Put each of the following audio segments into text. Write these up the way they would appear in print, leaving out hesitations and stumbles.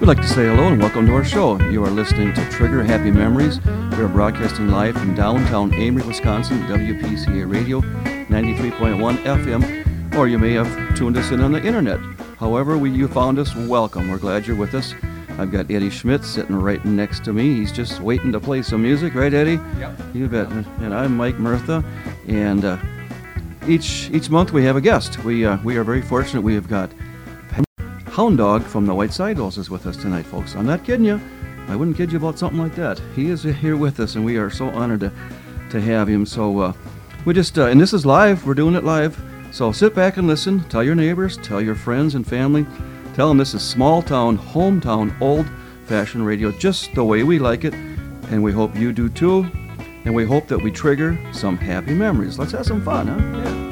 We'd like to say hello and welcome to our show. You are listening to Trigger Happy Memories. We are broadcasting live from downtown Amory, Wisconsin, WPCA Radio, 93.1 FM, or you may have tuned us in on the internet. However you found us, welcome. We're glad you're with us. I've got Eddie Schmidt sitting right next to me. He's just waiting to play some music, right, Eddie? Yep. You bet. And I'm Mike Murtha, and each month we have a guest. We are very fortunate. We have got Hound Dog from the White Sidewalls is with us tonight, folks. I'm not kidding you. I wouldn't kid you about something like that. He is here with us, and we are so honored to have him. So we just, and this is live. We're doing it live. So sit back and listen. Tell your neighbors, tell your friends and family. Tell them this is small town, hometown, old-fashioned radio, just the way we like it. And we hope you do too. And we hope that we trigger some happy memories. Let's have some fun, huh? Yeah.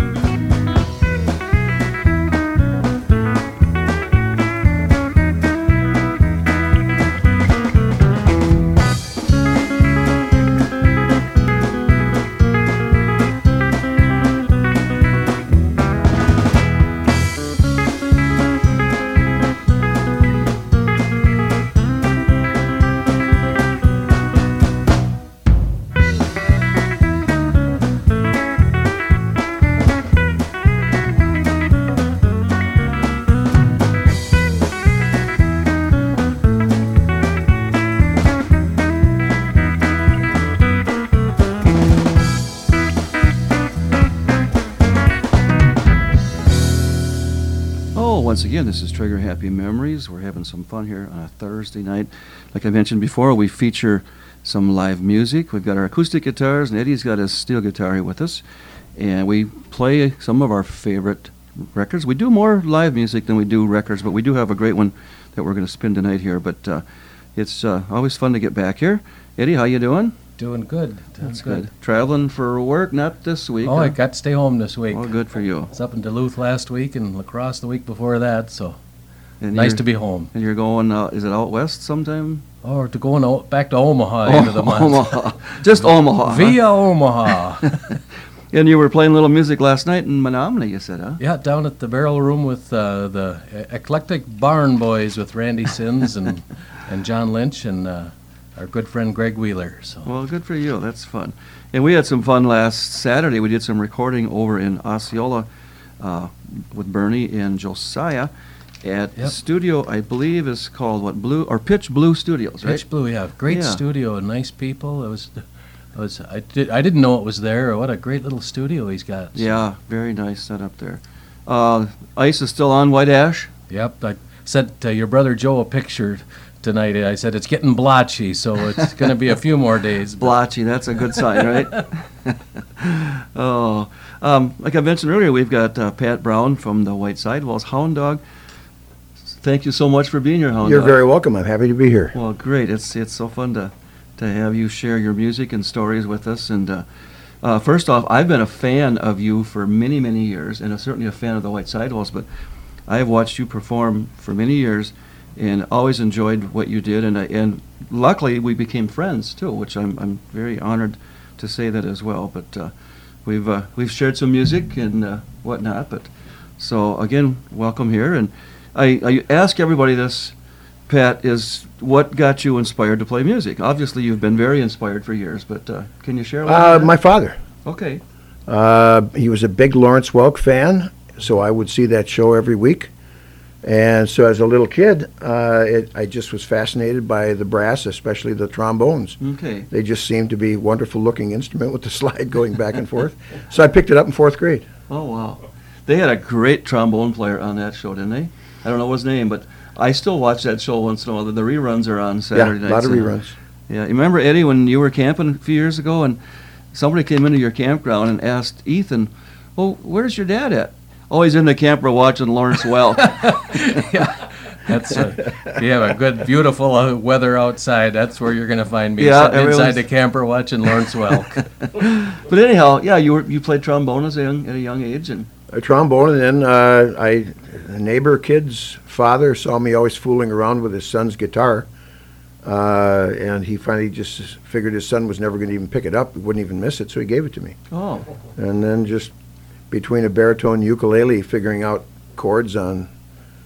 Once again, this is Trigger Happy Memories. We're having some fun here on a Thursday night. Like I mentioned before, we feature some live music. We've got our acoustic guitars, and Eddie's got his steel guitar here with us. And we play some of our favorite records. We do more live music than we do records, but we do have a great one that we're going to spin tonight here. But it's always fun to get back here. Eddie, how you doing? Doing good. That's good. Traveling for work, not this week. Oh, I got to stay home this week. Oh, good for you. I was up in Duluth last week and La Crosse the week before that, so and nice to be home. And you're going, is it out west sometime? Or to going back to Omaha end of the month. Omaha. Just Omaha. Via Omaha. And you were playing a little music last night in Menominee, you said, huh? Yeah, down at the Barrel Room with the Eclectic Barn Boys with Randy Sins and John Lynch and our good friend Greg Wheeler. So. Well, good for you. That's fun. And we had some fun last Saturday. We did some recording over in Osceola with Bernie and Josiah at the studio, I believe is called Pitch Blue Studios, right? Pitch Blue, yeah. Great studio and nice people. I didn't know it was there. What a great little studio he's got. So. Yeah, very nice setup there. Ice is still on White Ash? Yep. I sent your brother Joe a picture tonight. I said it's getting blotchy, so it's going to be a few more days. Blotchy, that's a good sign, right? Like I mentioned earlier, we've got Pat Brown from the White Sidewalls. Hound Dog, thank you so much for being here, Hound Dog. You're very welcome. I'm happy to be here. Well, great. It's so fun to have you share your music and stories with us. And first off, I've been a fan of you for many, many years, and certainly a fan of the White Sidewalls, but I have watched you perform for many years and always enjoyed what you did, and luckily we became friends too, which I'm very honored to say that as well. But we've shared some music and whatnot. But so again, welcome here. And I ask everybody this, Pat, is what got you inspired to play music? Obviously, you've been very inspired for years, but can you share a little bit? My father. Okay. He was a big Lawrence Welk fan, so I would see that show every week. And so as a little kid, I just was fascinated by the brass, especially the trombones. Okay. They just seemed to be a wonderful-looking instrument with the slide going back and forth. So I picked it up in 4th grade. Oh, wow. They had a great trombone player on that show, didn't they? I don't know his name, but I still watch that show once in a while. The reruns are on Saturday nights. Yeah, a lot of reruns. Yeah. You remember, Eddie, when you were camping a few years ago, and somebody came into your campground and asked Ethan, "Oh, where's your dad at?" "Oh, he's in the camper watching Lawrence Welk." Yeah, that's you have a good, beautiful weather outside. That's where you're going to find me, Yeah, sitting inside the camper watching Lawrence Welk. But anyhow, yeah, you played trombone at a young age, and A trombone, and then a neighbor kid's father saw me always fooling around with his son's guitar, and he finally just figured his son was never going to even pick it up. He wouldn't even miss it, so he gave it to me. Oh. And then just between a baritone ukulele, figuring out chords on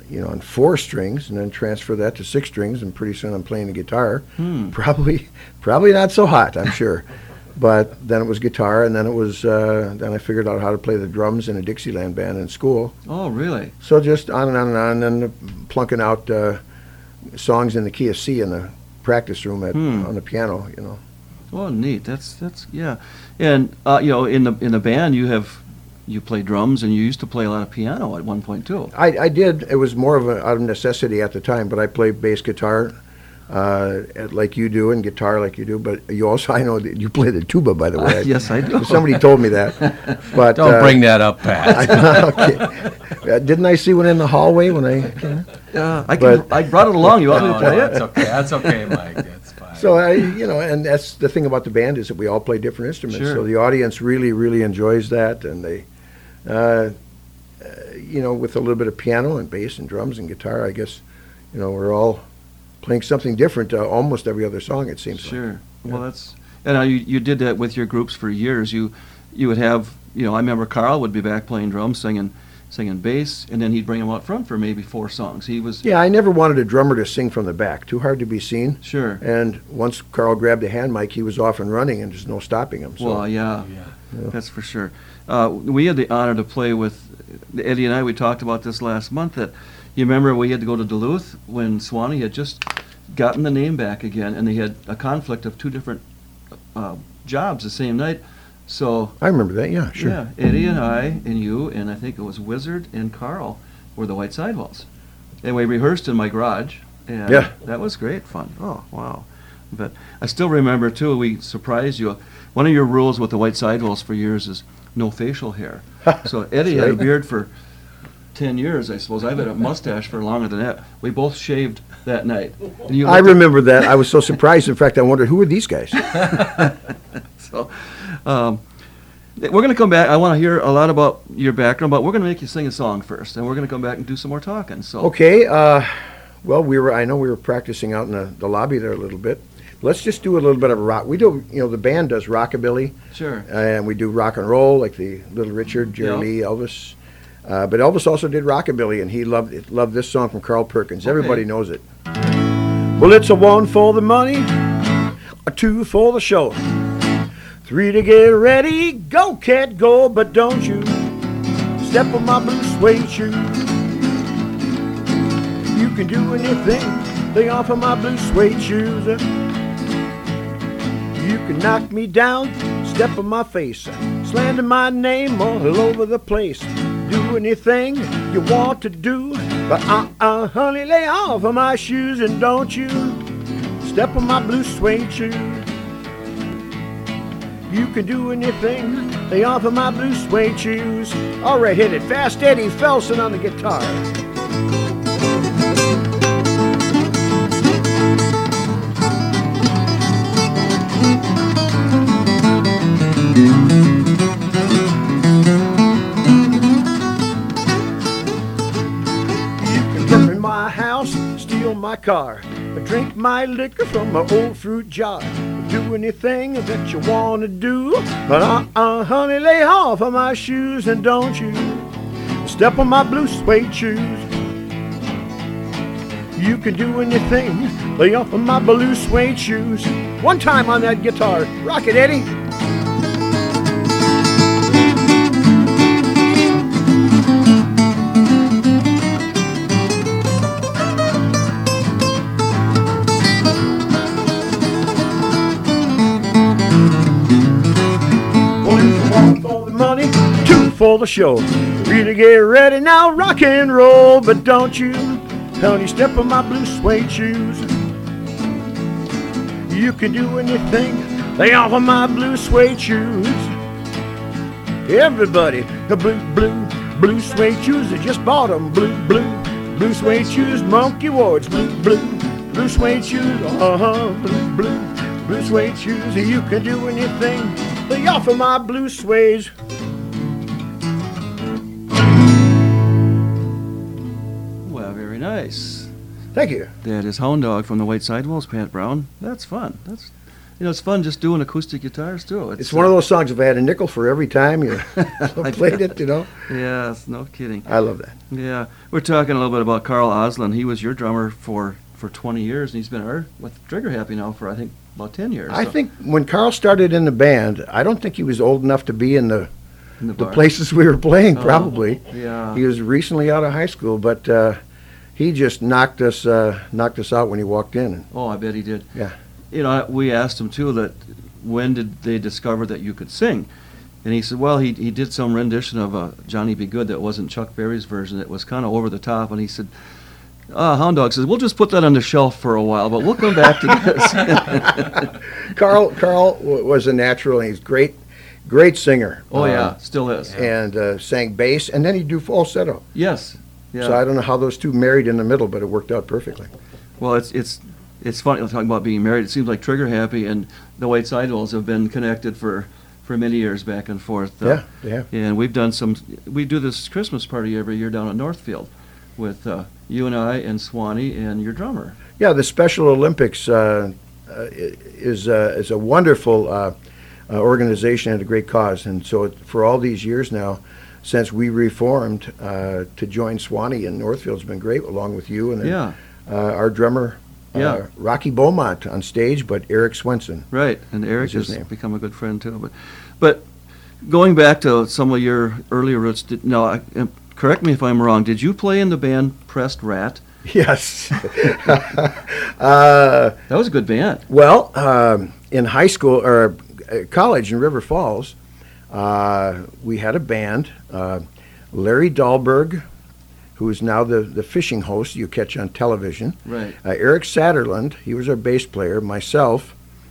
on 4 strings, and then transfer that to 6 strings, and pretty soon I'm playing the guitar. Hmm. Probably not so hot, I'm sure. But then it was guitar, and then it was then I figured out how to play the drums in a Dixieland band in school. Oh, really? So just on and on and on, and then plunking out songs in the key of C in the practice room on the piano. Oh, neat. That's yeah. And in the band you play drums, and you used to play a lot of piano at one point too. I did. It was more of out of necessity at the time, but I played bass guitar like you do, and guitar like you do. But you also, I know that you play the tuba, by the way. Yes, I do. Somebody told me that. But Don't bring that up, Pat. okay. Didn't I see one in the hallway when I came? I brought it along. You want me to play it? That's okay. That's okay, Mike. That's fine. So and that's the thing about the band, is that we all play different instruments. Sure. So the audience really, really enjoys that, and they, with a little bit of piano and bass and drums and guitar, I guess, we're all playing something different almost every other song, it seems. Sure. Like. Well, and you did that with your groups for years. You would have, I remember Carl would be back playing drums, singing bass, and then he'd bring him out front for maybe 4 songs. He was. Yeah, I never wanted a drummer to sing from the back. Too hard to be seen. Sure. And once Carl grabbed a hand mic, he was off and running, and there's no stopping him. So. Well, yeah, that's for sure. We had the honor to play with Eddie and I. We talked about this last month. That you remember we had to go to Duluth when Swanee had just gotten the name back again, and they had a conflict of 2 different jobs the same night. So I remember that. Yeah, sure. Yeah, Eddie and I and you and I think it was Wizard and Carl were the White Sidewalls, and we rehearsed in my garage. And that was great fun. Oh, wow. But I still remember, too, we surprised you. One of your rules with the White Sidewalls for years is no facial hair. So Eddie had a beard for 10 years, I suppose. I've had a mustache for longer than that. We both shaved that night. And I remember that. I was so surprised. In fact, I wondered, who are these guys? So we're going to come back. I want to hear a lot about your background, but we're going to make you sing a song first, and we're going to come back and do some more talking. So okay. Well, I know we were practicing out in the lobby there a little bit. Let's just do a little bit of rock. We do, the band does rockabilly. Sure. And we do rock and roll, like the Little Richard, Jerry Lee, Elvis. But Elvis also did rockabilly, and he loved this song from Carl Perkins. Okay. Everybody knows it. Well, it's a 1 for the money, a 2 for the show, 3 to get ready, go cat go, but don't you step on my blue suede shoe. You can do anything, they offer my blue suede shoes. You can knock me down, step on my face, slander my name all over the place. Do anything you want to do, but honey, lay off of my shoes, and don't you step on my blue suede shoes. You can do anything, lay off of my blue suede shoes. All right, hit it fast, Eddie Felson on the guitar. My car, drink my liquor from my old fruit jar, do anything that you want to do, but honey, lay off of my shoes, and don't you step on my blue suede shoes. You can do anything, lay off of my blue suede shoes. One time on that guitar, rock it, Eddie. For the show, really get ready now, rock and roll, but don't you, honey, step on my blue suede shoes. You can do anything, lay off of my blue suede shoes. Everybody, the blue suede shoes, I just bought them, blue suede shoes, Monkey Ward's blue suede shoes, blue suede shoes. You can do anything, lay off of my blue suede. Nice. Thank you. That is Hound Dog from the White Sidewalls, Pat Brown. That's fun. it's fun just doing acoustic guitars too. It's one of those songs. If I had a nickel for every time you played it, Yes, no kidding. I love that. Yeah, we're talking a little bit about Carl Oslin. He was your drummer for 20 years, and he's been with Trigger Happy now for I think about 10 years. I think when Carl started in the band, I don't think he was old enough to be in the places we were playing. Probably. Yeah. He was recently out of high school, but he just knocked us out when he walked in. Oh, I bet he did. Yeah. We asked him too that when did they discover that you could sing, and he said, well, he did some rendition of Johnny Be Good that wasn't Chuck Berry's version. It was kind of over the top, and he said, Hound Dog says, we'll just put that on the shelf for a while, but we'll come back to this. Carl was a natural, and he's great singer. Oh, yeah, still is. And sang bass, and then he'd do falsetto. Yes. Yeah. So I don't know how those two married in the middle, but it worked out perfectly. Well, it's funny talking about being married. It seems like Trigger Happy and the White Sidewalls have been connected for many years back and forth. Yeah, they have. And we do this Christmas party every year down at Northfield with you and I and Swanee and your drummer. Yeah, the Special Olympics is a wonderful organization and a great cause. And so for all these years now, since we reformed, to join Swanee in Northfield's been great, along with you and then, our drummer, Rocky Beaumont on stage, but Eric Swenson. Right, and Eric has become a good friend too. But going back to some of your earlier roots, correct me if I'm wrong, did you play in the band Pressed Rat? Yes. That was a good band. Well, in high school or college in River Falls, we had a band. Larry Dahlberg, who is now the fishing host you catch on television. Right. Eric Satterland, he was our bass player. Myself,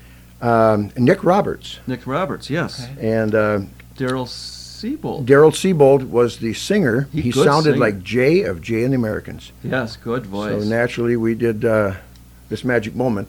Nick Roberts. Nick Roberts, yes. Okay. And Daryl Siebold. Daryl Siebold was the singer. He sounded singer. like Jay of Jay and the Americans. Yes, good voice. So naturally we did This Magic Moment.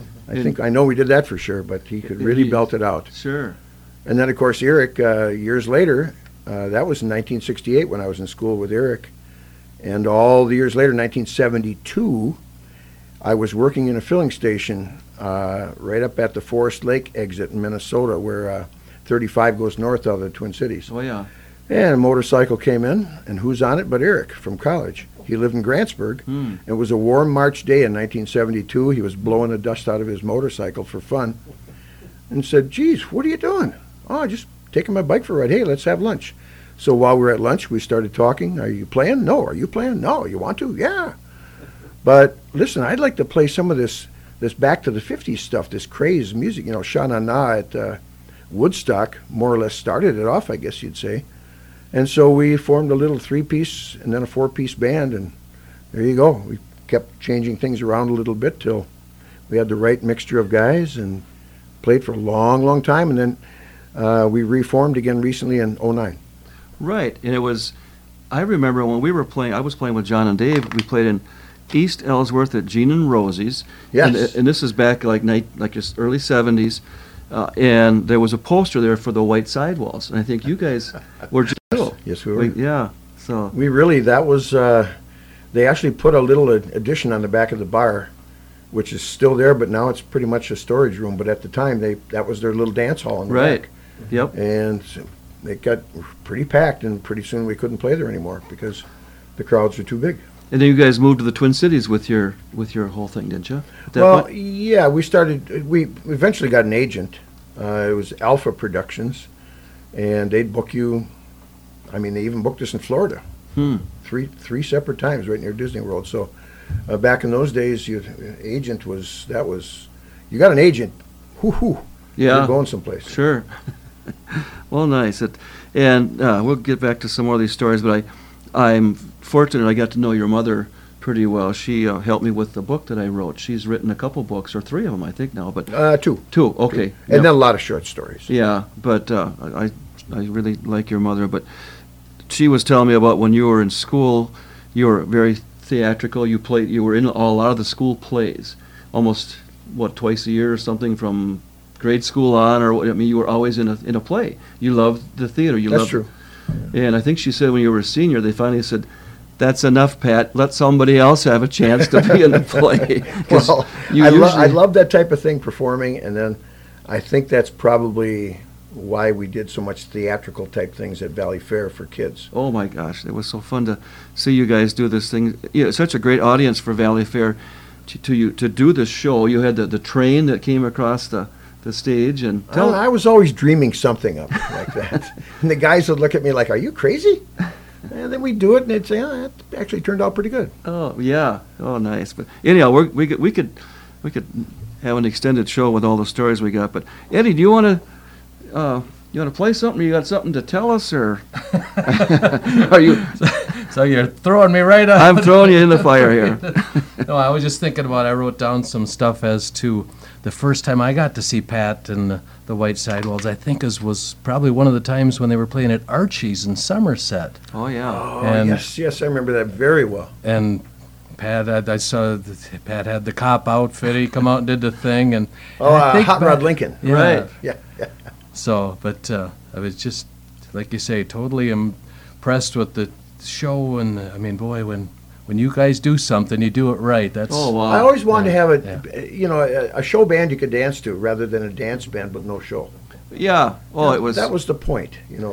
I know we did that for sure, but he could really belt it out. Sure. And then, of course, Eric, years later, that was in 1968 when I was in school with Eric. And all the years later, 1972, I was working in a filling station right up at the Forest Lake exit in Minnesota, where 35 goes north of the Twin Cities. Oh, yeah. And a motorcycle came in, and who's on it but Eric from college. He lived in Grantsburg. It was a warm March day in 1972. He was blowing the dust out of his motorcycle for fun and said, geez, what are you doing? Oh, just taking my bike for a ride. Hey, let's have lunch. So while we were at lunch, we started talking. Are you playing? No. Are you playing? No. You want to? Yeah. But listen, I'd like to play some of this back to the 50s stuff, this craze music. Sha Na Na at Woodstock more or less started it off, I guess you'd say. And so we formed a little 3-piece and then a 4-piece band, and there you go. We kept changing things around a little bit till we had the right mixture of guys and played for a long, long time. And then we reformed again recently in 2009. Right, and I remember when we were playing, I was playing with John and Dave, we played in East Ellsworth at Gene and Rosie's. Yes. And this is back like just early 70s. And there was a poster there for the White Sidewalls. And I think you guys were just... Yes, we were. Yeah, so... That was... they actually put a little addition on the back of the bar, which is still there, but now it's pretty much a storage room. But at the time, that was their little dance hall in the back. Yep. And it got pretty packed, and pretty soon we couldn't play there anymore because the crowds were too big. And then you guys moved to the Twin Cities with your whole thing, didn't you? Yeah, we eventually got an agent. It was Alpha Productions, and they'd book you. I mean, they even booked us in Florida. Three separate times right near Disney World. So back in those days, you got an agent. Yeah, you're going someplace. Sure. Well, nice. And we'll get back to some more of these stories, but I'm fortunate I got to know your mother pretty well. She helped me with the book that I wrote. She's written a couple books, or 3 of them, I think now. But two. Okay. And then a lot of short stories. Yeah, but I really like your mother. But she was telling me about when you were in school, you were very theatrical. You were in a lot of the school plays, almost twice a year or something from grade school on, you were always in a play. You loved the theater. That's true. And I think she said when you were a senior, they finally said, "That's enough, Pat. Let somebody else have a chance to be in the play." Well, I love that type of thing, performing, and then I think that's probably why we did so much theatrical type things at Valley Fair for kids. Oh my gosh, it was so fun to see you guys do this thing. Such a great audience for Valley Fair to do this show. You had the train that came across the stage, and I was always dreaming something up like that. And the guys would look at me like, "Are you crazy?" And then we'd do it, and they'd say, "Oh, that actually turned out pretty good." Oh yeah, oh nice. But anyhow, we could have an extended show with all the stories we got. But Eddie, do you want to play something? You got something to tell us, or are you? So you're throwing me right up. I'm throwing you in the fire here. No, I was just thinking about. I wrote down some stuff as to the first time I got to see Pat and the White Sidewalls. I think was probably one of the times when they were playing at Archie's in Somerset. Oh yeah. Oh And- yes, I remember that very well. And Pat, I saw Pat had the cop outfit. He come out and did the thing, and I think Hot back- Rod Lincoln. Yeah. Right. Yeah. So, but I was just like you say, totally impressed with the show. And I mean, boy, when you guys do something, you do it right. That's Oh wow. I always wanted to have Yeah. a show band you could dance to rather than a dance band with no show. Yeah. Oh, it was. That was the point.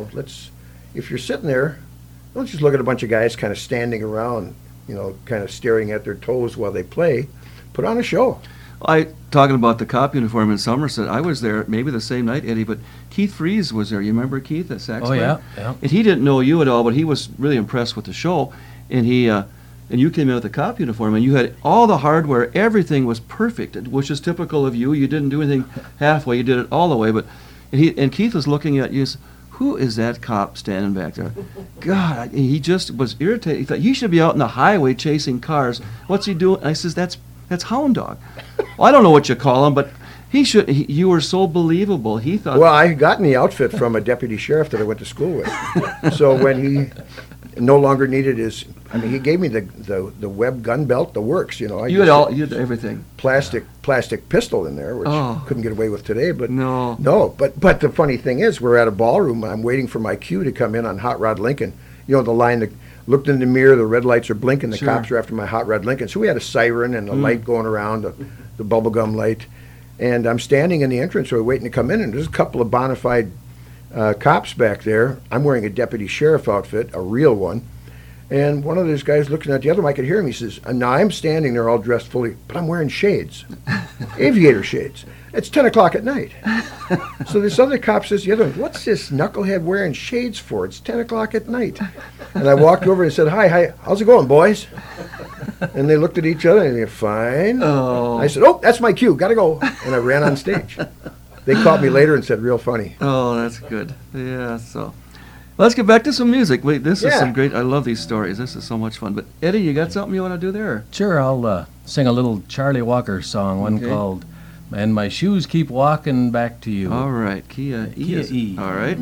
If you're sitting there, don't just look at a bunch of guys kind of standing around, kind of staring at their toes while they play. Put on a show. Talking about the cop uniform in Somerset. I was there maybe the same night, Eddie, but Keith Fries was there. You remember Keith, the sax Oh player? yeah. And he didn't know you at all, but he was really impressed with the show. And and you came in with the cop uniform, and you had all the hardware. Everything was perfect, which is typical of you. You didn't do anything halfway. You did it all the way. And Keith was looking at you. And said, who is that cop standing back there? God, he just was irritated. He thought he should be out in the highway chasing cars. What's he doing? I says, that's Hound Dog. Well, I don't know what you call him, but you were so believable. He thought. Well, I had gotten the outfit from a deputy sheriff that I went to school with. So when he no longer needed he gave me the web gun belt, the works, you had everything. Plastic pistol in there, which couldn't get away with today. But No. But the funny thing is, we're at a ballroom. I'm waiting for my cue to come in on Hot Rod Lincoln. The line that looked in the mirror, the red lights are blinking, the Sure. cops are after my Hot Rod Lincoln. So we had a siren and a light going around, the bubblegum light. And I'm standing in the entranceway waiting to come in, and there's a couple of bona fide cops back there. I'm wearing a deputy sheriff outfit, a real one. And one of those guys looking at the other one, I could hear him. He says, now I'm standing there all dressed fully, but I'm wearing shades, aviator shades. It's 10 o'clock at night. So this other cop says, the other one, what's this knucklehead wearing shades for? It's 10 o'clock at night. And I walked over and said, hi, how's it going, boys? And they looked at each other and they're fine. Oh. I said, that's my cue, gotta go. And I ran on stage. They called me later and said, real funny. Oh, that's good. Yeah, so. Let's get back to some music. Wait, this is some great. I love these stories. This is so much fun. But Eddie, you got something you want to do there? Sure, I'll sing a little Charlie Walker song, one Okay. called "And My Shoes Keep Walking Back to You." All right, key E. Key is- E. All right.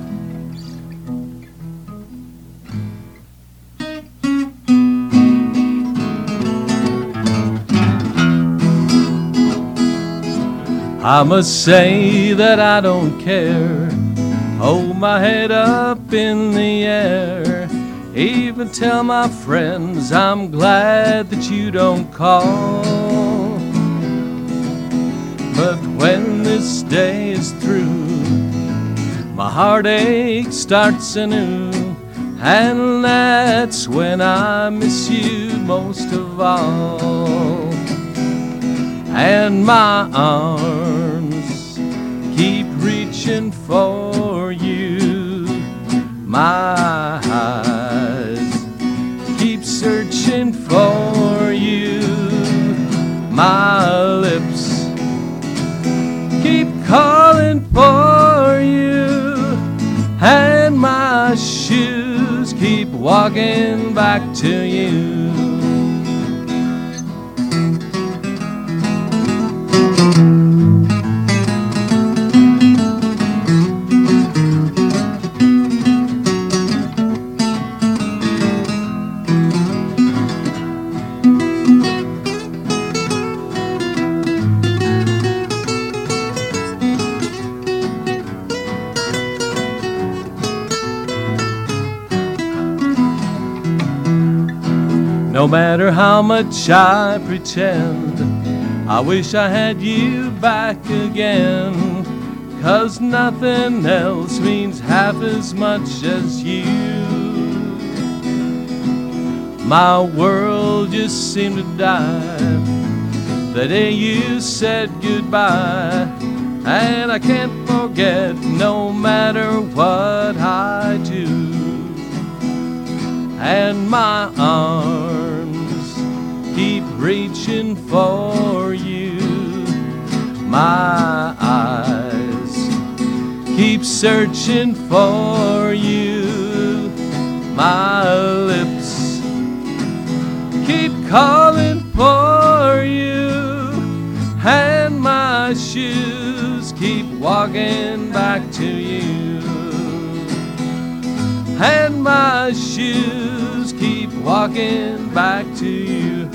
I must say that I don't care. Hold my head up in the air. Even tell my friends I'm glad that you don't call. But when this day is through, my heartache starts anew. And that's when I miss you most of all. And my arms keep reaching for you. My eyes keep searching for you. My lips keep calling for you. And my shoes keep walking back to you. No matter how much I pretend, I wish I had you back again. 'cause nothing else means half as much as you. My world just seemed to die the day you said goodbye, and I can't forget no matter what I do. And my arms keep reaching for you. My eyes keep searching for you. My lips keep calling for you. And my shoes keep walking back to you. And my shoes keep walking back to you.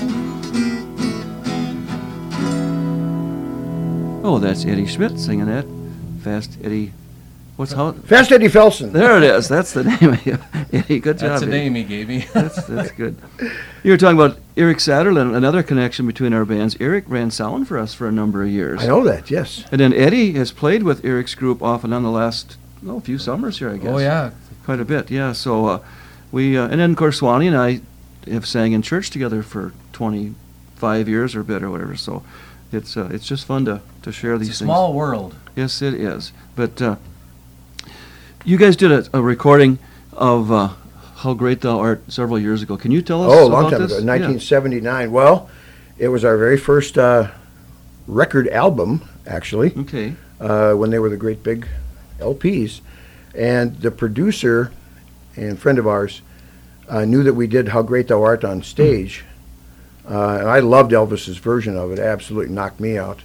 Oh, that's Eddie Schmidt singing that. Fast Eddie. Fast Eddie Felsen. There it is. That's the name of you. Eddie, good job. That's a Eddie. name he gave me. That's good. You were talking about Eric Satterlund, another connection between our bands. Eric ran sound for us for a number of years. I know that, yes. And then Eddie has played with Eric's group off and on the last few summers here, I guess. Oh, yeah. Quite a bit, yeah. So we and then of course Swanee and I have sang in church together for 25 years or bit or whatever. So it's just fun to share these It's a things. small world. Yes, it is. But you guys did a recording of How Great Thou Art several years ago. Can you tell us a about long time this? ago, 1979. Well, it was our very first record album, actually, Yeah. Okay. when they were the great big LPs. And the producer and friend of ours knew that we did How Great Thou Art on stage. And I loved Elvis's version of it. Absolutely knocked me out.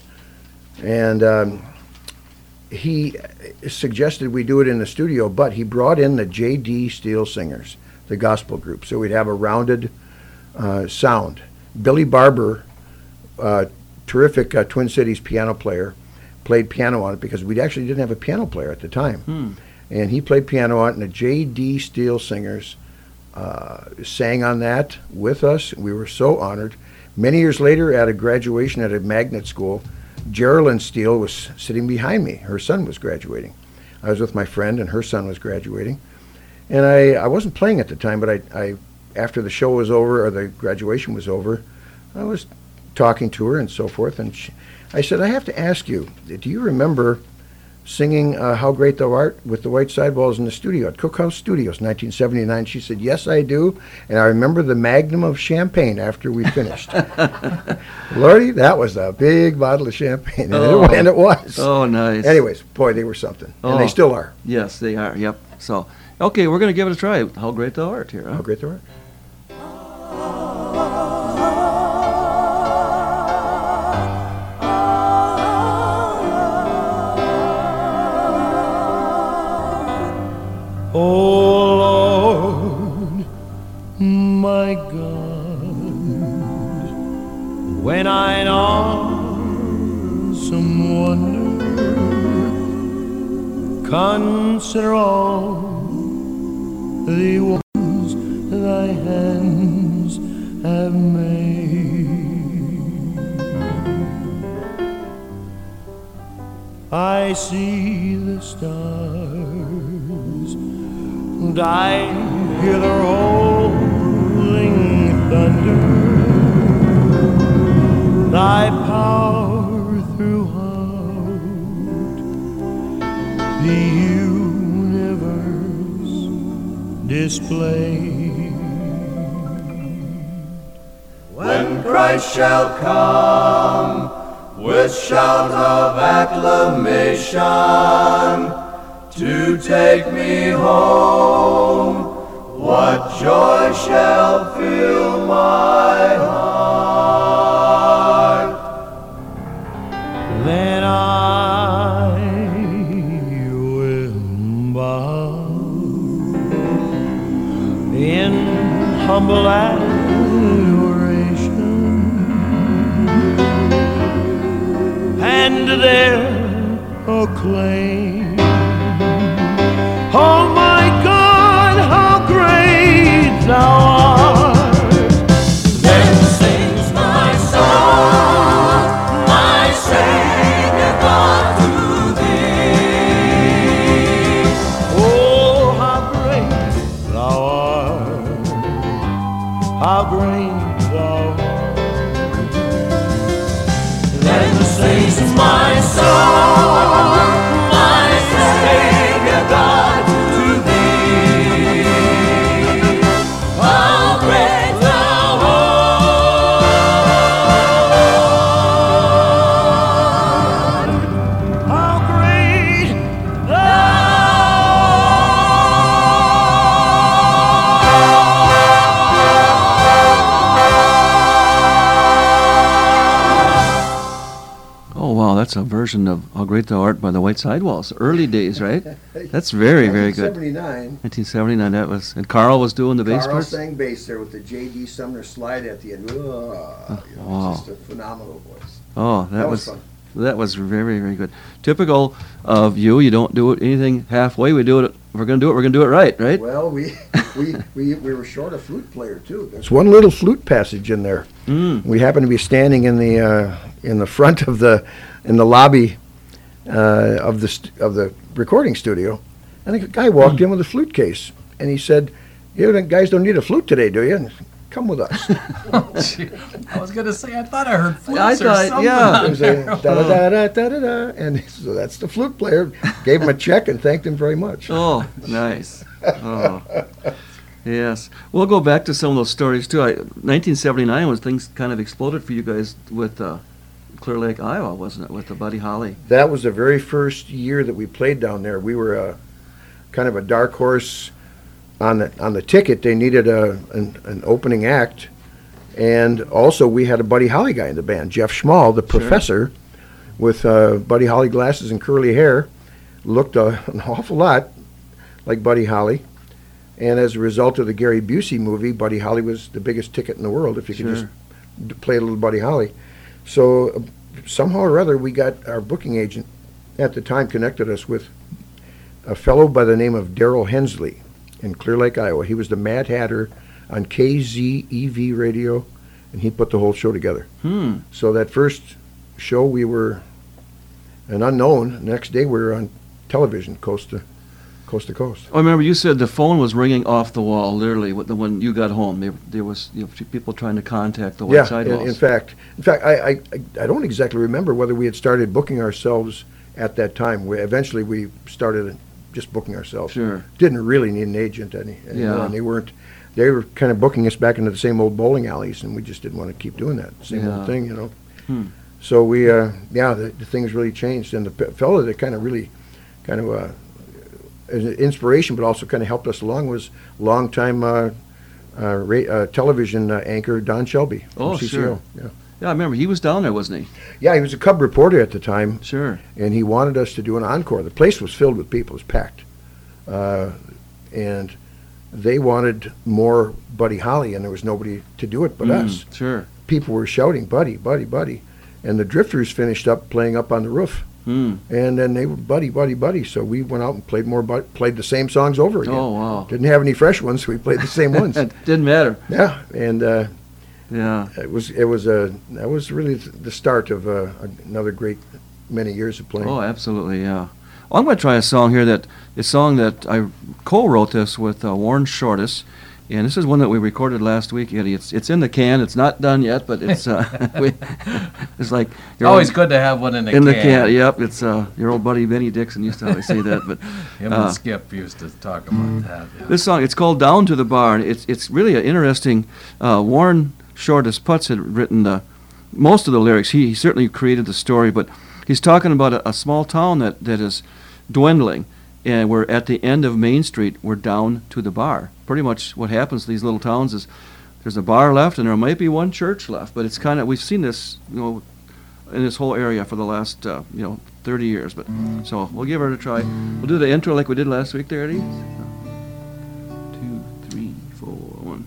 And he suggested we do it in the studio, but he brought in the J.D. Steele Singers, the gospel group, so we'd have a rounded sound. Billy Barber, terrific Twin Cities piano player, played piano on it because we actually didn't have a piano player at the time. And he played piano on it, and the J.D. Steele Singers sang on that with us. We were so honored. Many years later, at a graduation at a magnet school, Geraldine Steele was sitting behind me. Her son was graduating. I was with my friend, and her son was graduating. And I wasn't playing at the time, but I after the show was over, or the graduation was over, I was talking to her and so forth, and I said, I have to ask you, do you remember singing How Great Thou Art with the White Sidewalls in the studio at Cookhouse Studios, 1979? She said, yes, I do, and I remember the magnum of champagne after we finished. Lordy, that was a big bottle of champagne, and it was. Oh, nice. Anyways, boy, they were something, and Oh. they still are. Yes, they are. Yep. So, okay, we're going to give it a try. How Great Thou Art here. Huh? How Great Thou Art. Oh Lord, my God, when I in awesome wonder consider all the wonders thy hands have made, I see the stars, and I hear the rolling thunder, thy power throughout the universe displayed. When Christ shall come with shout of acclamation to take me home, what joy shall fill my heart? Then I will bow in humble adoration, and there proclaim, oh my God, how great thou art. Then sings my soul, my Savior God, to thee. that's a version of How Great Thou Art by the White Sidewalls. Early days, right? That's very, very good. 1979. 1979, that was. And Carl was doing the bass Carl parts? sang bass there with the J.D. Sumner slide at the end. Wow. Just a phenomenal voice. Oh, that was fun. that was very, very good. Typical of you. You don't do anything halfway. We do it. If we're gonna do it. We're gonna do it right, right? Well, we were short a flute player too. There's one little flute passage in there. We happened to be standing in the front of the lobby of the recording studio, and a guy walked in with a flute case, and he said, "You guys don't need a flute today, do you? And come with us." I was going to say, I thought I heard flutes I or thought, something. yeah. It was a da-da-da-da-da-da, and so that's the flute player. Gave him a check and thanked him very much. Oh, nice. Oh, yes. We'll go back to some of those stories too. 1979 was things kind of exploded for you guys with Clear Lake, Iowa, wasn't it? With the Buddy Holly. That was the very first year that we played down there. We were kind of a dark horse on the ticket. They needed an opening act, and also we had a Buddy Holly guy in the band, Jeff Schmall, the professor, with Buddy Holly glasses and curly hair, looked an awful lot like Buddy Holly. And as a result of the Gary Busey movie, Buddy Holly was the biggest ticket in the world if you could just play a little Buddy Holly. So somehow or other, we got our booking agent at the time connected us with a fellow by the name of Daryl Hensley in Clear Lake, Iowa. He was the Mad Hatter on KZEV radio, and he put the whole show together. So that first show, we were an unknown. Next day, we were on television, coast to coast. I remember you said the phone was ringing off the wall, literally, when you got home. There was people trying to contact the White Sidewalls. In fact, I don't exactly remember whether we had started booking ourselves at that time. Eventually, we started just booking ourselves. Sure. Didn't really need an agent anymore. Yeah. And they were kind of booking us back into the same old bowling alleys, and we just didn't want to keep doing that same old thing, you know. So we, the things really changed, and the fellow that kind of as an inspiration, but also kind of helped us along, was longtime television anchor Don Shelby from CCO. Sure. Yeah, I remember he was down there, wasn't he? Yeah, he was a Cub reporter at the time. Sure. And he wanted us to do an encore. The place was filled with people; it was packed, and they wanted more Buddy Holly, and there was nobody to do it but us. Sure. People were shouting, "Buddy, Buddy, Buddy," and the Drifters finished up playing up on the roof. And then they were Buddy, Buddy, Buddy. So we went out and played played the same songs over again. Oh, wow. Didn't have any fresh ones, so we played the same ones. It didn't matter. Yeah, and Yeah. that was really the start of another great many years of playing. Oh, absolutely, yeah. Well, I'm going to try a song here a song that I co-wrote this with Warren Shortis, and this is one that we recorded last week, Eddie. It's in the can. It's not done yet, but it's it's like Always good to have one in the the can. Yep, it's your old buddy Benny Dixon used to always say that. But Him and Skip used to talk about that. Yeah. this song, it's called "Down to the Bar." And it's really an interesting. Warren Shortis Putz had written most of the lyrics. He certainly created the story, but he's talking about a small town that is dwindling, and we're at the end of Main Street. We're down to the bar. Pretty much what happens to these little towns is there's a bar left, and there might be one church left. But it's kind of, we've seen this, in this whole area for the last 30 years. But so we'll give it a try. We'll do the intro like we did last week there, Eddie. 2, 3, 4, 1.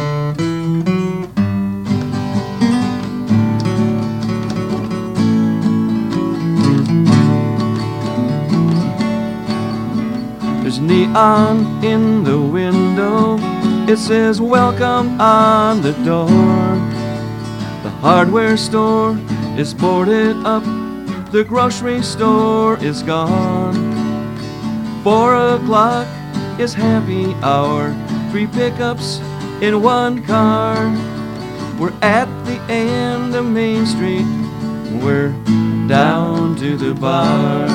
There's neon in the window. It says welcome on the door. The hardware store is boarded up. The grocery store is gone. 4 o'clock is happy hour. 3 pickups in 1 car. We're at the end of Main Street. We're down to the bar.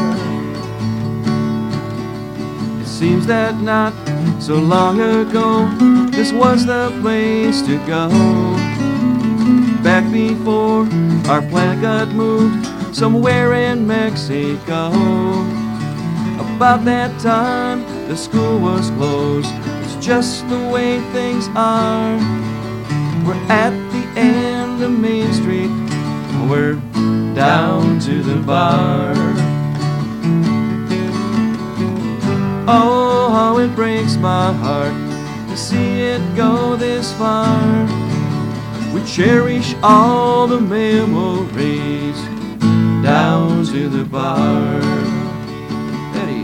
Seems that not so long ago, this was the place to go. Back before our plant got moved somewhere in Mexico. About that time, the school was closed. It's just the way things are. We're at the end of Main Street. we're down to the bar. Oh, how it breaks my heart to see it go this far. We cherish all the memories down to the bar. Eddie.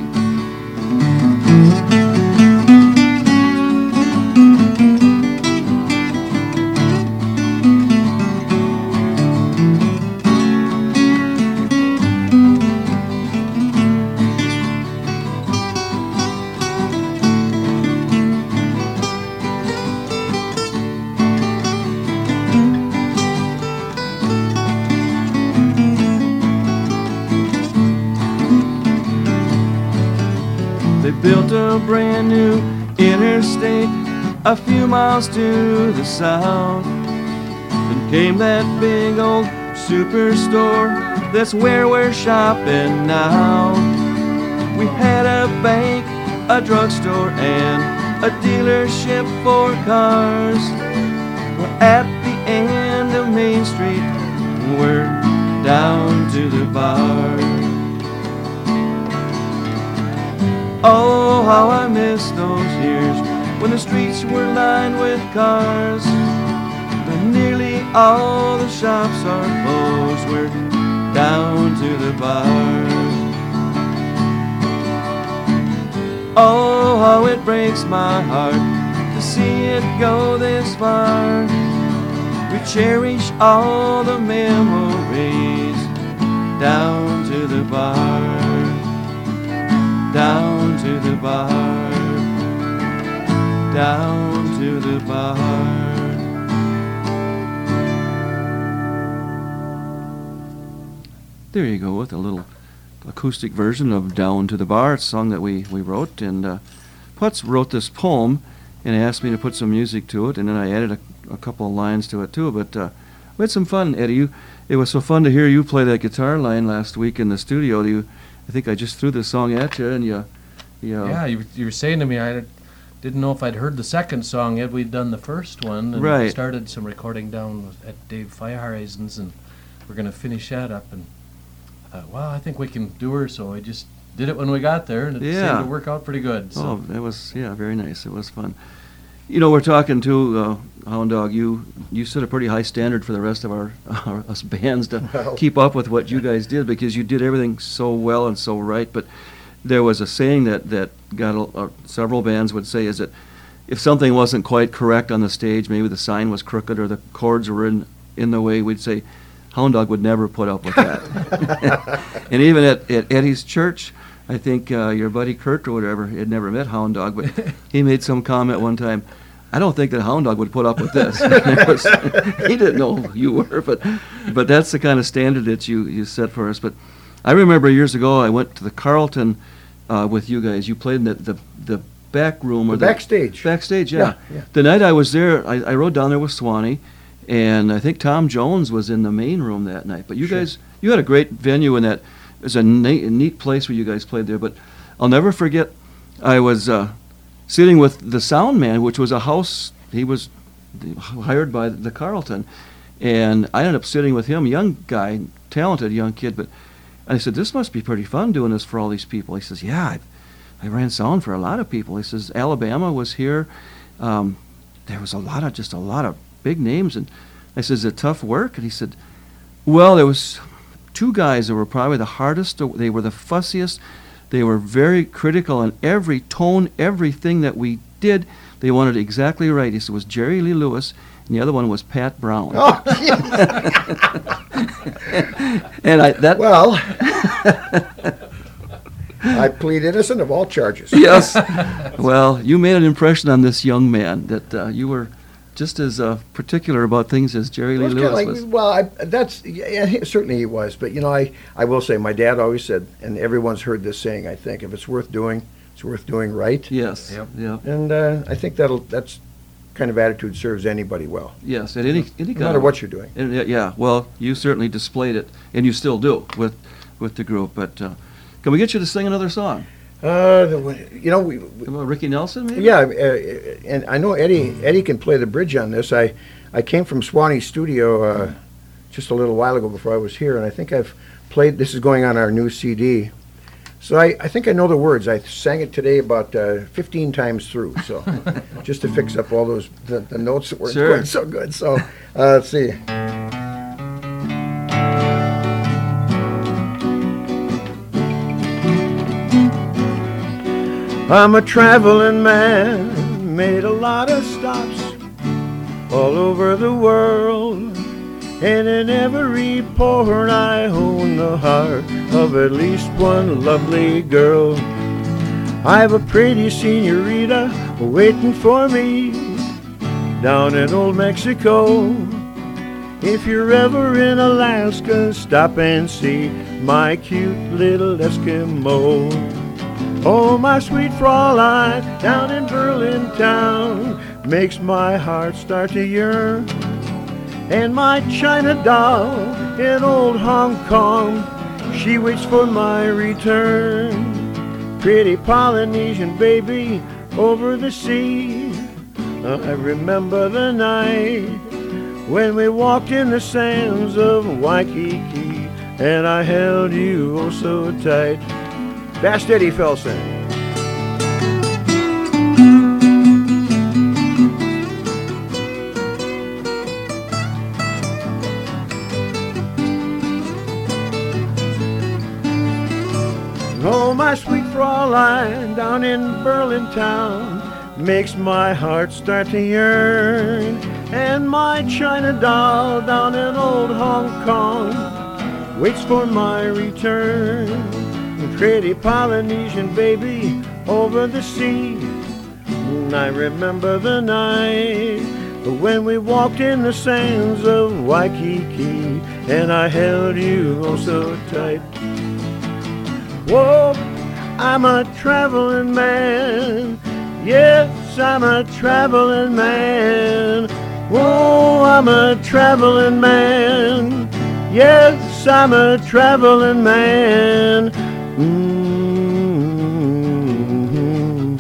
They built a brand new interstate a few miles to the south. Then came that big old superstore, that's where we're shopping now. We had a bank, a drugstore, and a dealership for cars. We're at the end of Main Street, we're down to the bar. Oh, how I miss those years when the streets were lined with cars. But nearly all the shops are closed, we're down to the bar. Oh, how it breaks my heart to see it go this far. We cherish all the memories down to the bar. Down to the bar, down to the bar. There you go, with a little acoustic version of Down to the Bar. It's a song that we wrote, and Putz wrote this poem and asked me to put some music to it, and then I added a couple of lines to it too. But we had some fun, Eddie. It was so fun to hear you play that guitar line last week in the studio. I think I just threw this song at you, and you Yeah, you were saying to me, I didn't know if I'd heard the second song yet. We'd done the first one, and Right. started some recording down at Dave Feihareisen's, and we're going to finish that up. And I thought, well, I think we can do her, so I just did it when we got there, and it Yeah. seemed to work out pretty good. So. Oh, that was, very nice. It was fun. You know, we're talking to Hound Dog. You set a pretty high standard for the rest of us bands to keep up with what you guys did, because you did everything so well and so right. But there was a saying that got several bands would say, is that if something wasn't quite correct on the stage, maybe the sign was crooked or the chords were in the way, we'd say Hound Dog would never put up with that. And even at Eddie's church, I think your buddy Kurt or whatever had never met Hound Dog, but he made some comment one time, I don't think that Hound Dog would put up with this. He didn't know who you were, but that's the kind of standard that you set for us. But I remember years ago I went to the Carlton with you guys. You played in the back room. Or The backstage. Backstage, yeah. Yeah. The night I was there, I rode down there with Swanee, and I think Tom Jones was in the main room that night. But you guys, you had a great venue in that. It was a neat place where you guys played there. But I'll never forget, I was sitting with the sound man, which was a house, he was hired by the Carlton. And I ended up sitting with him, young guy, talented young kid. But I said, this must be pretty fun doing this for all these people. He says, yeah, I ran sound for a lot of people. He says, Alabama was here. There was a lot of big names. And I said, is it tough work? And he said, well, there was two guys that were probably the hardest. They were the fussiest. They were very critical on every tone, everything that we did. They wanted it exactly right. He said, it was Jerry Lee Lewis, and the other one was Pat Brown. Oh, And well, I plead innocent of all charges. Yes. Well, you made an impression on this young man that you were just as particular about things as Jerry Lee Lewis was. Well, certainly he was. But, I will say my dad always said, and everyone's heard this saying, I think, if it's worth doing, it's worth doing right. Yes. Yep. Yep. And I think that's kind of attitude serves anybody well, Yes. At any no kind matter of, what you're doing. And, yeah. Well, you certainly displayed it, and you still do with the group. But can we get you to sing another song? We About Ricky Nelson, maybe? Yeah, and I know Eddie can play the bridge on this. I came from Swanee's studio just a little while ago before I was here, and I think I've played. This is going on our new CD. So I think I know the words. I sang it today about 15 times through, so just to fix up all those the notes that weren't going so good. So let's see. I'm a traveling man, made a lot of stops all over the world. And in every port I own the heart of at least one lovely girl. I've a pretty senorita waiting for me down in old Mexico. If you're ever in Alaska, stop and see my cute little Eskimo. Oh, my sweet Fraulein down in Berlin town makes my heart start to yearn. And my China doll in old Hong Kong, she waits for my return. Pretty Polynesian baby over the sea, I remember the night when we walked in the sands of Waikiki, and I held you oh so tight. Fast Eddie Felsen. Oh, my sweet Fraulein down in Berlin town makes my heart start to yearn. And my China doll down in old Hong Kong waits for my return. Pretty Polynesian baby over the sea, and I remember the night when we walked in the sands of Waikiki, and I held you oh so tight. Whoa, I'm a traveling man. Yes, I'm a traveling man. Whoa, I'm a traveling man. Yes, I'm a traveling man. Mm-hmm.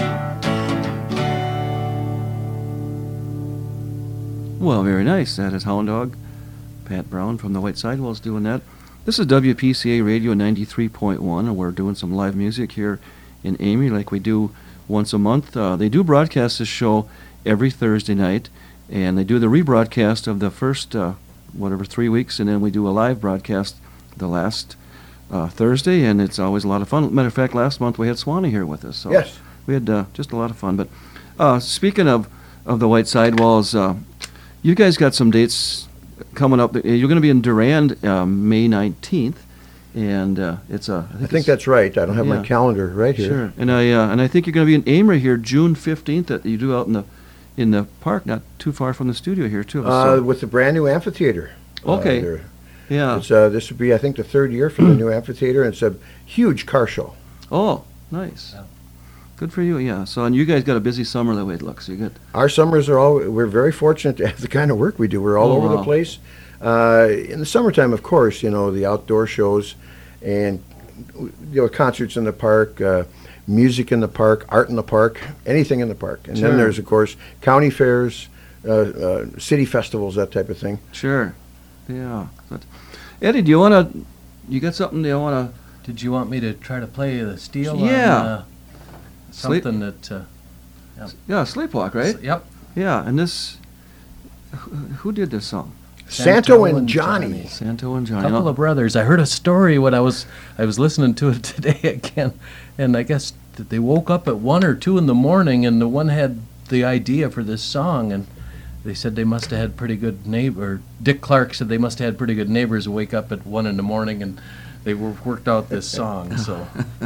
Well, very nice. That is Hound Dog. Pat Brown from the White Sidewalls doing that. This is WPCA Radio 93.1, and we're doing some live music here in Amory like we do once a month. They do broadcast this show every Thursday night, and they do the rebroadcast of the first, 3 weeks, and then we do a live broadcast the last Thursday, and it's always a lot of fun. Matter of fact, last month we had Swanee here with us. So yes. We had just a lot of fun. But speaking of the White Sidewalls, you guys got some dates coming up. You're going to be in Durand May 19th, and it's a. I think that's right. I don't have my calendar right here. Sure, and I think you're going to be in Amory here June 15th. That you do out in the park, not too far from the studio here too. With the brand new amphitheater. Okay. Yeah. It's, this would be, I think, the third year for the new amphitheater, and it's a huge car show. Oh, nice. Yeah. Good for you, yeah. So, and you guys got a busy summer the way it looks. You good? Our summers are we're very fortunate to have the kind of work we do. We're all over the place. In the summertime, of course, the outdoor shows and concerts in the park, music in the park, art in the park, anything in the park. And then there's, of course, county fairs, city festivals, that type of thing. Sure. Yeah. But, Eddie, you got something you want to... Did you want me to try to play the steel? Yeah. Something that... Yeah, Sleepwalk, right? Yep. Yeah, and this... Who did this song? Santo and Johnny. Santo and Johnny. Couple of brothers. I heard a story when I was listening to it today again, and I guess that they woke up at 1 or 2 in the morning, and the one had the idea for this song, and they said they must have had pretty good neighbor. Dick Clark said they must have had pretty good neighbors who wake up at 1 in the morning, and they worked out this song. So.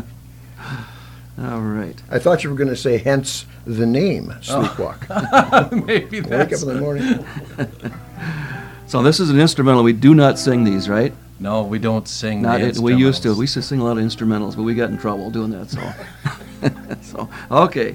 All right. I thought you were going to say, hence the name, Sleepwalk. Maybe that's... Wake up in the morning. So this is an instrumental. We do not sing these, right? No, we don't sing. We used to. We used to sing a lot of instrumentals, but we got in trouble doing that. So, okay.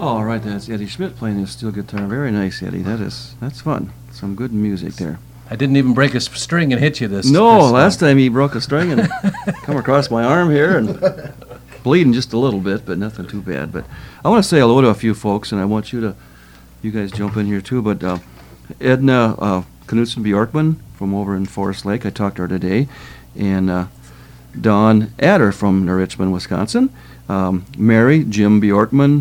All right, that's Eddie Schmidt playing his steel guitar. Very nice, Eddie. That's fun. Some good music there. I didn't even break a string and hit you this. No, last time he broke a string and come across my arm here and bleeding just a little bit, but nothing too bad. But I want to say hello to a few folks, and I want you guys jump in here too. But Edna Knutson Bjorkman from over in Forest Lake, I talked to her today, and Dawn Adder from Richmond, Wisconsin. Mary, Jim Bjorkman,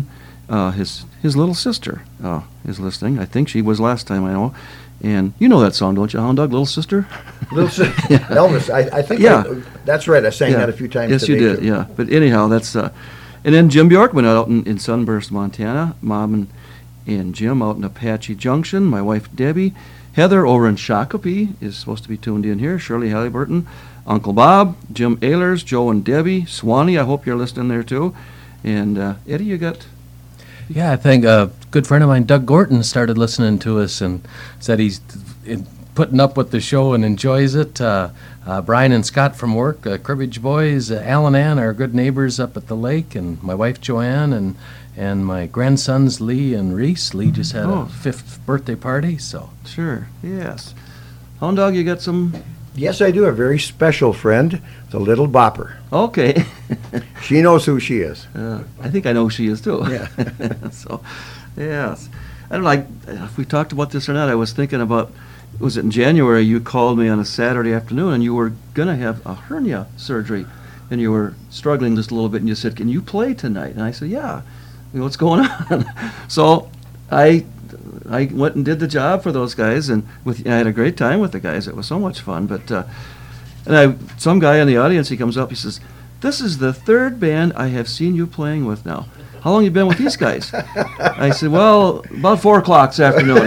his little sister is listening. I think she was last time I know. And you know that song, don't you, Hound Dog, Little Sister? Little Elvis, I think. Yeah. That's right. I sang that a few times. Yes, you did. Too. Yeah. But anyhow, that's and then Jim Bjorkman out in Sunburst, Montana. Mom and Jim out in Apache Junction. My wife Debbie, Heather over in Shakopee is supposed to be tuned in here. Shirley Halliburton, Uncle Bob, Jim Ehlers, Joe and Debbie, Swanee. I hope you're listening there too. And Eddie, you got. Yeah, I think a good friend of mine, Doug Gorton, started listening to us and said he's putting up with the show and enjoys it. Brian and Scott from work, Cribbage Boys, Alan Ann, our good neighbors up at the lake, and my wife Joanne, and my grandsons Lee and Reese. Lee just had a 5th birthday party, so. Sure, yes. Hound Dog, you got some? Yes, I do. A very special friend, the Little Bopper. Okay. She knows who she is. I think I know who she is too. Yeah. So, yes. I don't know if we talked about this or not. I was thinking about, was it in January you called me on a Saturday afternoon and you were going to have a hernia surgery and you were struggling just a little bit and you said, can you play tonight? And I said, yeah. What's going on? So I went and did the job for those guys, and I had a great time with the guys. It was so much fun. But some guy in the audience, he comes up, he says, "This is the 3rd band I have seen you playing with now. How long you been with these guys?" I said, "Well, about 4 o'clock this afternoon."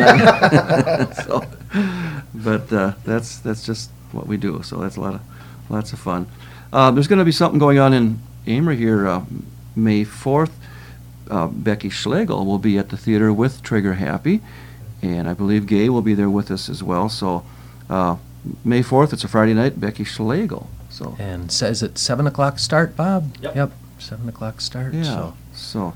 But that's just what we do. So that's lots of fun. There's going to be something going on in Amory here May 4th. Becky Schlegel will be at the theater with Trigger Happy, and I believe Gay will be there with us as well. So May 4th, it's a Friday night, Becky Schlegel. So. And says it's 7 o'clock start, Bob? Yep. 7 o'clock start. Yeah. So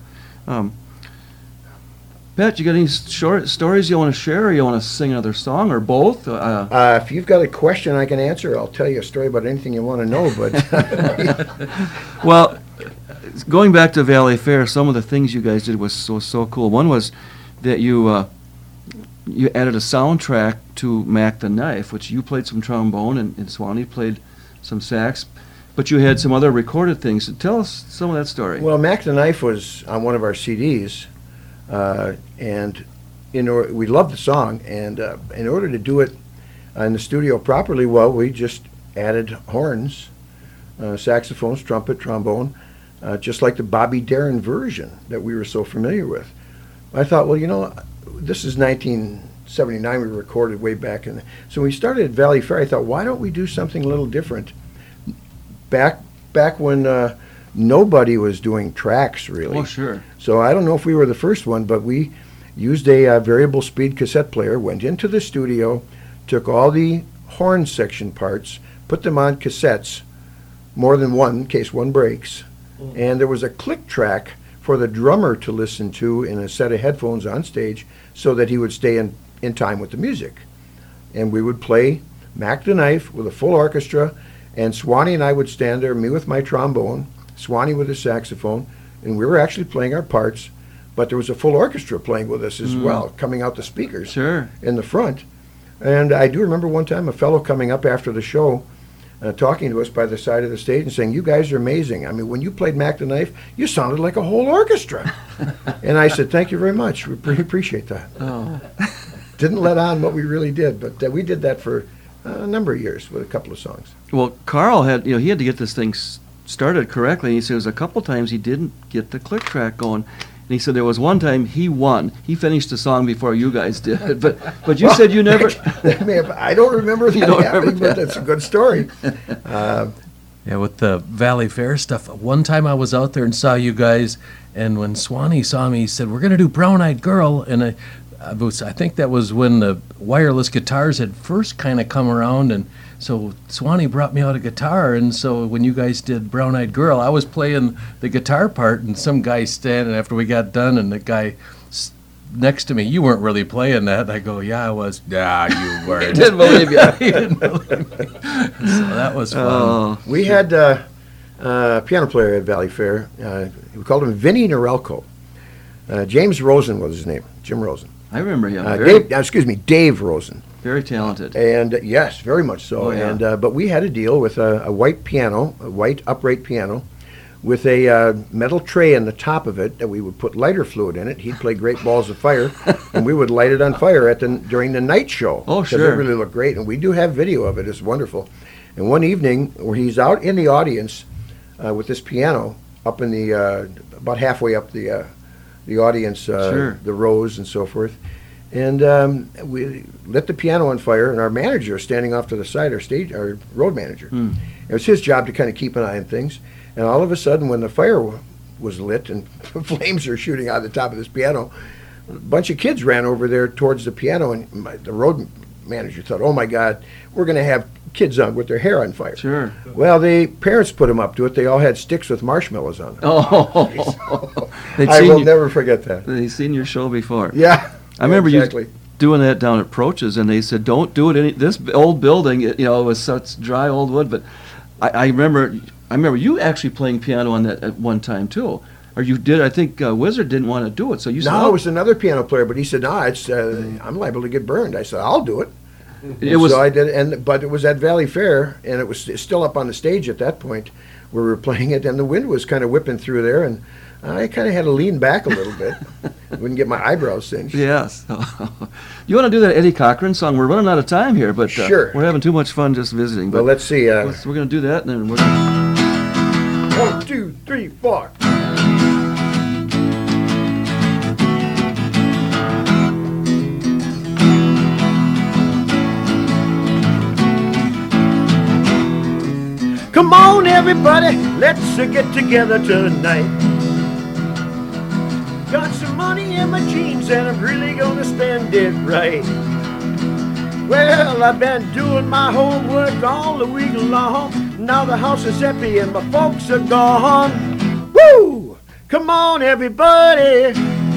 Pat, you got any short stories you want to share, or you want to sing another song, or both? If you've got a question I can answer, I'll tell you a story about anything you want to know. But Well, going back to Valley Fair, some of the things you guys did was so cool. One was that you added a soundtrack to Mac the Knife, which you played some trombone and Swanee played some sax, but you had some other recorded things. Tell us some of that story. Well, Mac the Knife was on one of our CDs, and we loved the song, and in order to do it in the studio properly, well, we just added horns, saxophones, trumpet, trombone, just like the Bobby Darin version that we were so familiar with. I thought, well, this is 1979, we recorded way back in. So when we started at Valley Fair, I thought, why don't we do something a little different? Back when nobody was doing tracks, really. Oh, sure. So I don't know if we were the first one, but we used a variable speed cassette player, went into the studio, took all the horn section parts, put them on cassettes, more than one, in case one breaks, and there was a click track for the drummer to listen to in a set of headphones on stage so that he would stay in time with the music. And we would play Mac the Knife with a full orchestra, and Swanee and I would stand there, me with my trombone, Swanee with his saxophone, and we were actually playing our parts, but there was a full orchestra playing with us as well, coming out the speakers Sure. in the front. And I do remember one time a fellow coming up after the show, talking to us by the side of the stage and saying, "You guys are amazing. I mean, when you played Mac the Knife, you sounded like a whole orchestra." And I said, "Thank you very much. We really appreciate that." Oh. Didn't let on what we really did, but we did that for a number of years with a couple of songs. Well, Carl had, he had to get this thing started correctly. And he said there was a couple times he didn't get the click track going. And he said there was one time he won. He finished the song before you guys did. But you said you never. I don't remember that happening, but that's a good story. Yeah, with the Valley Fair stuff. One time I was out there and saw you guys, and when Swanee saw me, he said, "We're going to do Brown Eyed Girl," and Boots, I think that was when the wireless guitars had first kind of come around, and so Swanee brought me out a guitar, and so when you guys did Brown Eyed Girl, I was playing the guitar part, and some guy standing after we got done, and the guy next to me, you weren't really playing that. I go, yeah, I was. Yeah, you weren't. He didn't believe you. He didn't believe me. So that was fun. We had a piano player at Valley Fair. We called him Vinny Norelco. James Rosen was his name, Jim Rosen. I remember him. Dave Rosen. Very talented. And yes, very much so. Oh, yeah. And but we had a deal with a white piano, a white upright piano, with a metal tray on the top of it that we would put lighter fluid in it. He'd play Great Balls of Fire, and we would light it on fire during the night show. Oh, because sure. it really looked great, and we do have video of it. It's wonderful. And one evening, where he's out in the audience with this piano up in the about halfway up the audience, Sure. the rows and so forth. And we lit the piano on fire, and our manager standing off to the side, our road manager. It was his job to kind of keep an eye on things. And all of a sudden, when the fire was lit and flames are shooting out of the top of this piano, a bunch of kids ran over there towards the piano, and the road manager thought, oh my God, we're going to have kids on with their hair on fire. Sure. Well, the parents put them up to it. They all had sticks with marshmallows on them. Oh. I will never forget that. They'd seen your show before. Yeah. I remember exactly. you doing that down at Proches, and they said, don't do it. This old building, it was such dry old wood, but I remember you actually playing piano on that at one time, too. Or you did, I think Wizard didn't want to do it, so you said, No, it was another piano player, but he said, no, it's I'm liable to get burned. I said, I'll do it. So I did, but it was at Valley Fair, and it was still up on the stage at that point where we were playing it, and the wind was kind of whipping through there, and I kind of had to lean back a little bit. Wouldn't get my eyebrows singed. Yes. You want to do that Eddie Cochran song? We're running out of time here, but Sure. We're having too much fun just visiting. Well, But let's see. we're going to do that, and then we're going to... 1, 2, 3, 4. Come on, everybody, let's get together tonight. Got some money in my jeans and I'm really gonna spend it right. Well, I've been doing my homework all the week long. Now the house is empty and my folks are gone. Woo! Come on, everybody.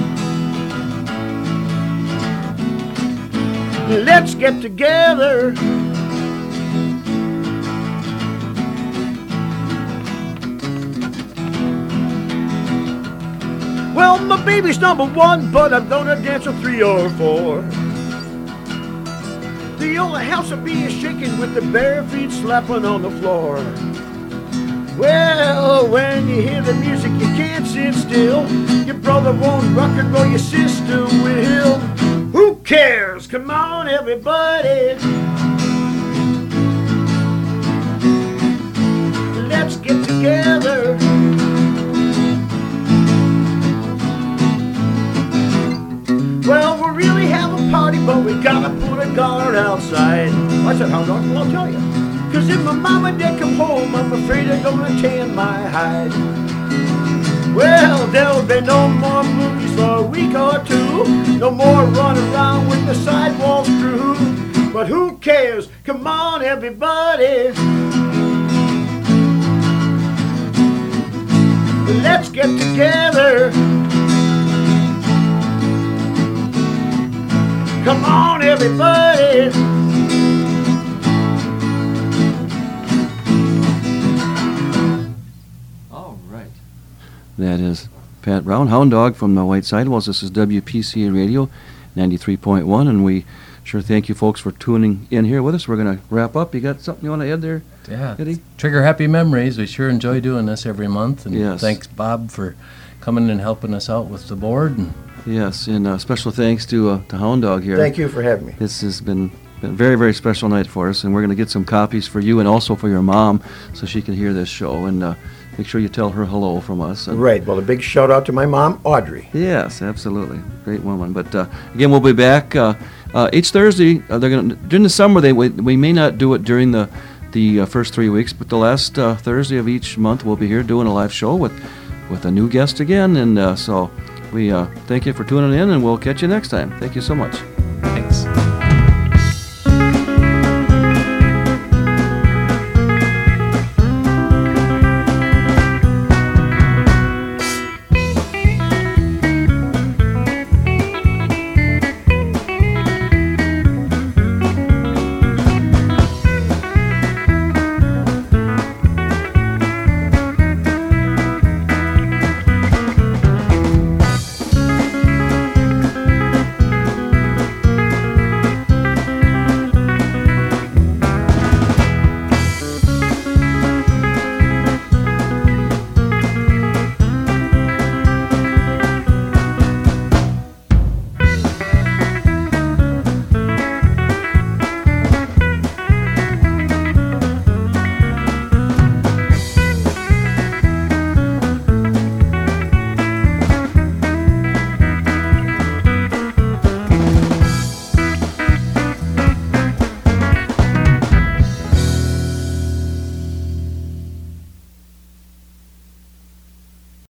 Let's get together. Well, my baby's number 1, but I'm gonna dance a 3 or 4. The old house will be shaking with the bare feet slapping on the floor. Well, when you hear the music, you can't sit still. Your brother won't rock and roll, your sister will. Who cares? Come on, everybody. Let's get together. Well, we really have a party, but we gotta put a guard outside. I said, how long? Well, I'll tell you. Cause if my mom and dad come home, I'm afraid they're gonna tan my hide. Well, there'll be no more movies for a week or 2. No more running around with the sidewalk crew. But who cares? Come on, everybody. Let's get together. Come on, everybody. All right. That is Pat Brown, Hound Dog from the White Sidewalls. This is WPCA Radio 93.1, and we sure thank you folks for tuning in here with us. We're going to wrap up. You got something you want to add there, Yeah. Eddie? Trigger happy memories. We sure enjoy doing this every month. And Yes. thanks, Bob, for coming and helping us out with the board. And Yes, and special thanks to Hound Dog here. Thank you for having me. This has been a very, very special night for us, and we're going to get some copies for you and also for your mom so she can hear this show. And make sure you tell her hello from us. And Right. Well, a big shout out to my mom, Audrey. yes, absolutely. Great woman. But again, we'll be back each Thursday. They're going during the summer. We may not do it during the first 3 weeks, but the last Thursday of each month we'll be here doing a live show with a new guest again. And so We thank you for tuning in, and we'll catch you next time. Thank you so much.